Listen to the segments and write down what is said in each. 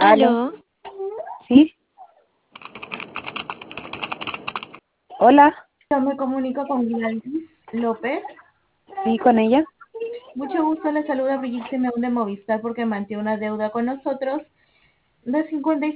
Aló, Aló, ¿sí? Hola, yo me comunico con Gladys López. ¿sí con ella? Mucho gusto, le saluda Brigitte Simeón de Movistar porque mantiene una deuda con nosotros de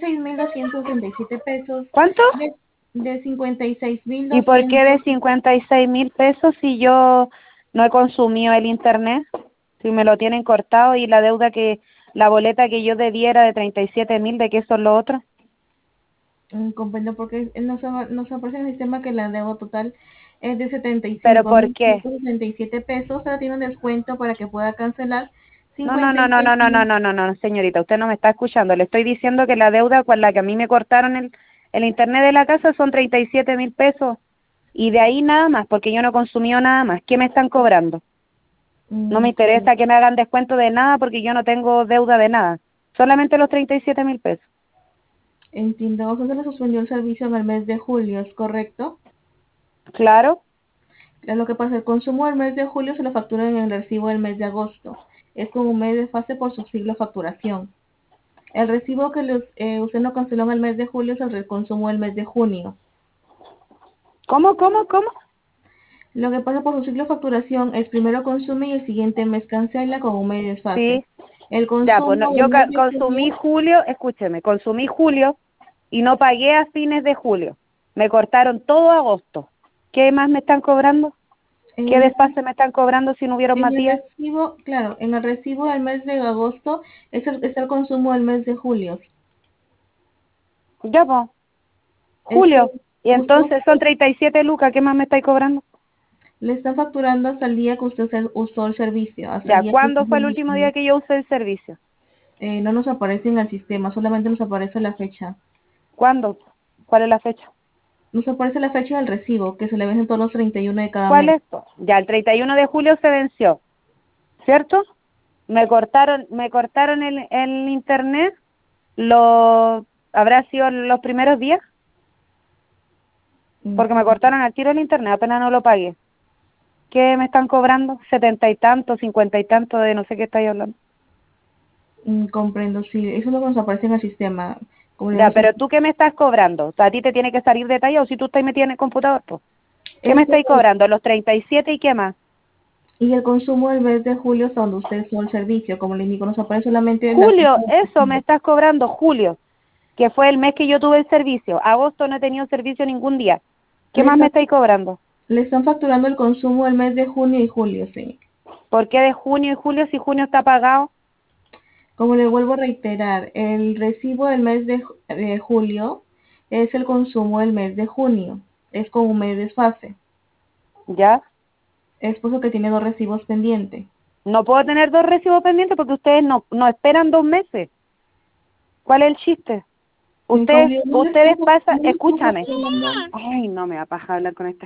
56.237 pesos, ¿Cuánto? de cincuenta y seis mil ¿Y por qué de doscientos 56.000 pesos si yo no he consumido el internet? Si me lo tienen cortado y la boleta que yo debiera de 37.000, ¿de qué son los otros? Comprendo porque nos aparece en el sistema que la deuda total es de setenta y ¿Pero cinco por mil qué? ciento sesenta y siete pesos. Ahora tiene un descuento para que pueda cancelar No, no, cincuenta no, y no, seis no, no, no, mil. no, no, no, señorita, usted no me está escuchando. Le estoy diciendo que la deuda con la que a mí me cortaron el internet de la casa son 37.000 pesos. Y de ahí nada más, porque yo no he consumido nada más. ¿Qué me están cobrando? No me Sí, interesa que me hagan descuento de nada porque yo no tengo deuda de nada. Solamente los 37.000 pesos. entiendo. Usted se le suspendió el servicio en el mes de julio, ¿es correcto? Claro. Es lo que pasa, el consumo del mes de julio se lo facturan en el recibo del mes de agosto. Es como un mes de fase por su siglo facturación. El recibo que usted no canceló en el mes de julio es el consumo del mes de junio. ¿Cómo, cómo, cómo? Lo que pasa por su ciclo facturación es primero consume y el siguiente mes cancela con un mes de desfase. Sí. El Ya, pues consumo yo del mes de consumí julio, julio, escúcheme, consumí julio y no pagué a fines de julio. Me cortaron todo agosto. ¿Qué más me están cobrando? ¿Qué en, desfase me están cobrando si no hubieron en más el días? recibo, claro, en el recibo del mes de agosto es el consumo del mes de julio. Ya, pues, Es que julio. Y entonces son 37 lucas, ¿qué más me estáis cobrando? le están facturando hasta el día que usted usó el servicio, hasta el Ya, día que usted ¿cuándo se fue el último día inscribió. que yo usé el servicio? No nos aparece en el sistema, solamente nos aparece la fecha. ¿Cuándo? ¿Cuál es la fecha? Nos aparece la fecha del recibo, que se le vencen todos los 31 de cada ¿Cuál mes. es? Ya, el 31 de julio se venció, ¿cierto? Me cortaron el internet, habrá sido los primeros días, Mm, porque me cortaron al tiro el internet, apenas no lo pagué. ¿Qué me están cobrando? 70 y tanto, 50 y tanto de no sé qué estáis hablando. comprendo, sí, eso es lo que nos aparece en el sistema. Como le Ya, digo, pero ¿tú qué me estás cobrando? O sea, a ti te tiene que salir detallado si tú estás metida en el computador, pues. ¿Qué me este, estáis cobrando? ¿Los 37 y qué más? y el consumo del mes de julio es donde usted usó el servicio. Como le indico, nos aparece solamente la fecha Julio, del eso me recibo. estás cobrando, julio, que fue el mes que yo tuve el servicio. Agosto no he tenido servicio ningún día. ¿Qué Le más me están, estáis cobrando? le están facturando el consumo del mes de junio y julio, sí. ¿Por qué de junio y julio si junio está pagado? Como le vuelvo a reiterar, el recibo del mes de julio es el consumo del mes de junio. Es con un mes de desfase. ¿Ya? Es por eso que tiene dos recibos pendientes. No puedo tener dos recibos pendientes porque ustedes no esperan 2 meses. ¿Cuál es el chiste? Como Ustedes, le digo, ustedes pasan, no le estamos escúchame. facturando. Ay, no me va a pajar hablar con esta